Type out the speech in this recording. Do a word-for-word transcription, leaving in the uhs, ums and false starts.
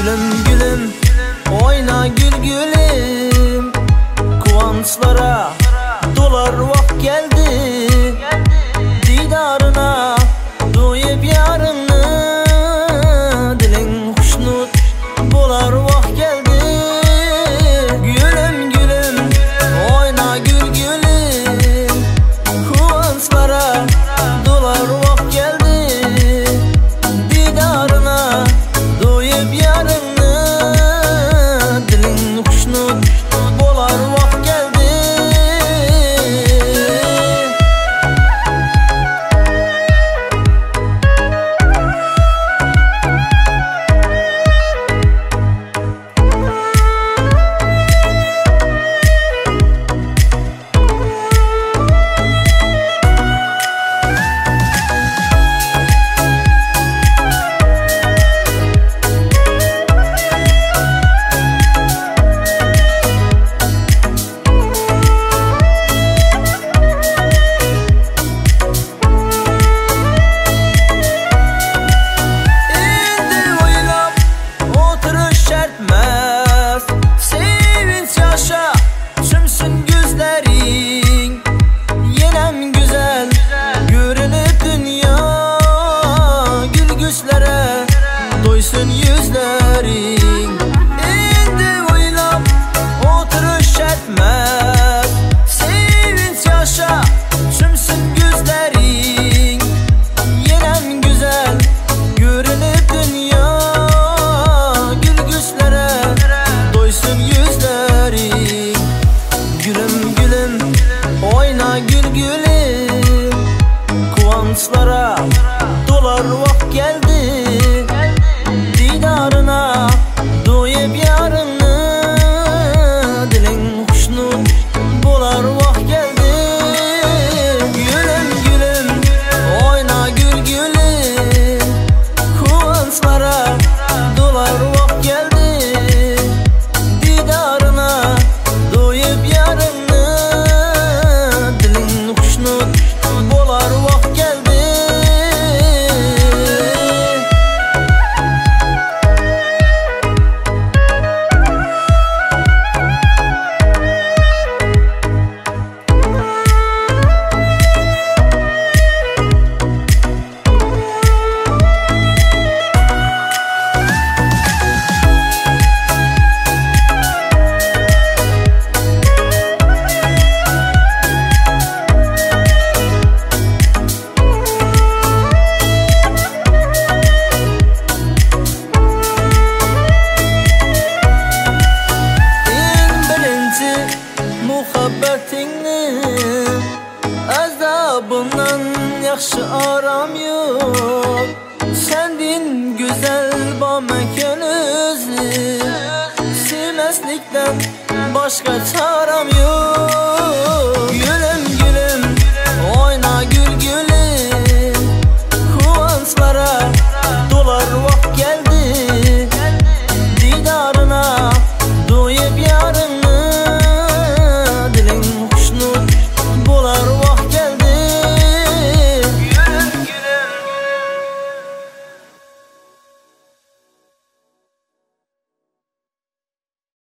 Gülüm gülüm oyna gül gülüm, kıvançlara dolar vakt geldi. Didarına doyup yarını, dilin hoşnut bolar vakt geldi. Gülüm gülüm oyna gül gülüm, kıvançlara dolar vakt geldi. Didarına doyup yarını, dilin hoşnut bolar vakt geldi. Sevinç yaşa sümsün gözlerin, yenem güzel görünüp dünya. Gülgüslere doysun yüzlerin, indi oylap oturuş etmez. Sevinç yaşa sümsün gözlerin, yenem güzel görünüp dünya. Doysun yüzlerin. Gülüm gülüm oyna gül gülüm, kıvançlara dolar vakt geldi. Didarına doyup yarını, dilin hoşnut bolar vakt geldi. Gülüm gülüm oyna gül gülüm, kıvançlara dolar vakt geldi. Doyup yarını, dilin hoşnut bolar vakt geldi. Muhabbetinni azabından yaxşı aram yok. Sendin güzel bamekan özü, sevmezlikten başka çare